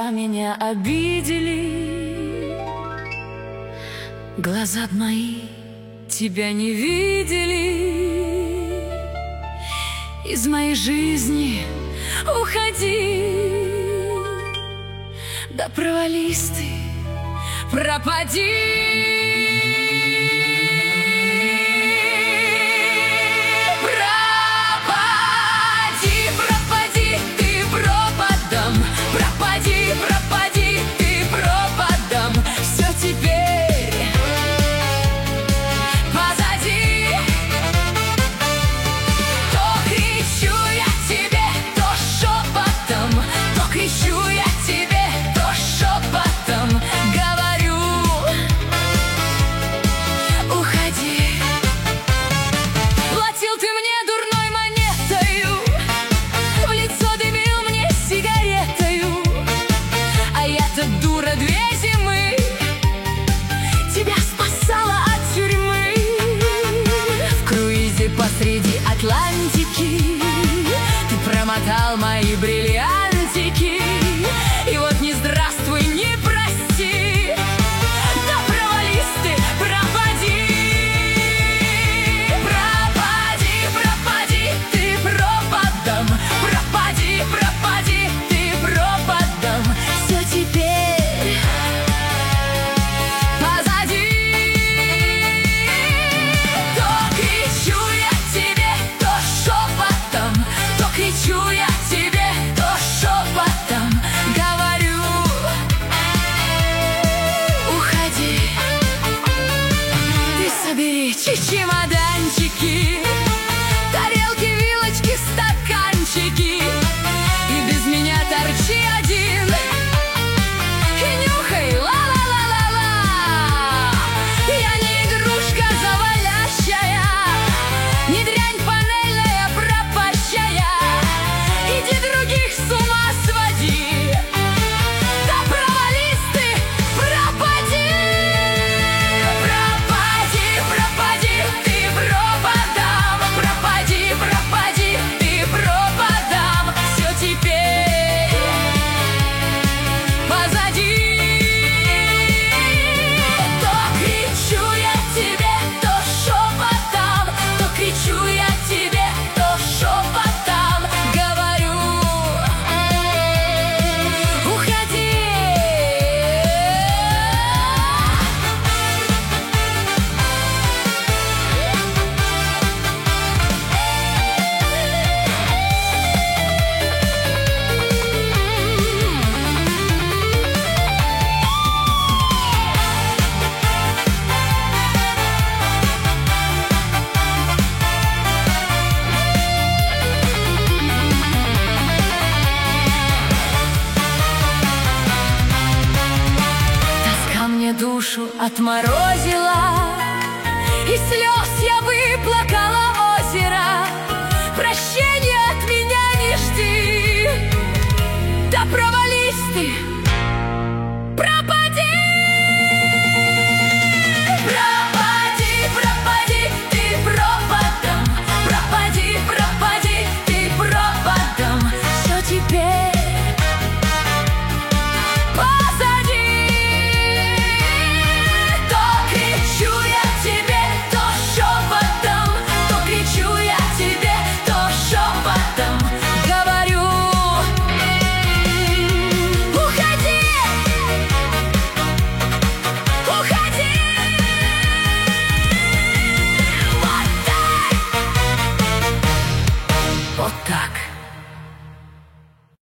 слова меня обидели, глаза мои тебя не видели. Из моей жизни уходи, да провались ты, пропади. Пропади, ты пропадом, все теперь позади. То кричу я тебе, то шепотом, то кричу я тебе, то шепотом говорю: уходи. Платил ты мне дурной монетою, в лицо дымил мне сигаретою. Я-то дура 2 зимы тебя спасала от тюрьмы. В круизе посреди Атлантики ты промотал мои бриллиантики. И вот не здравствуй, не прости, да провались ты, пропади. Пропади, ты пропадом, пропади, ты пропадом. Все теперь позади. То кричу я тебе, то шепотом, то кричу я тебе, то шепотом говорю: уходи. Ты собери чемоданчики, тарелки, вилочки, стаканчики, и без меня торчи один. Я не игрушка завалящая, не дрянь панельная пропащая. Иди других с ума своди, да провались ты, пропади. Пропади, ты пропадом, пропади, ты пропадом. Все теперь позади. Кричу я тебе, то шепотом говорю: уходи. Душу отморозила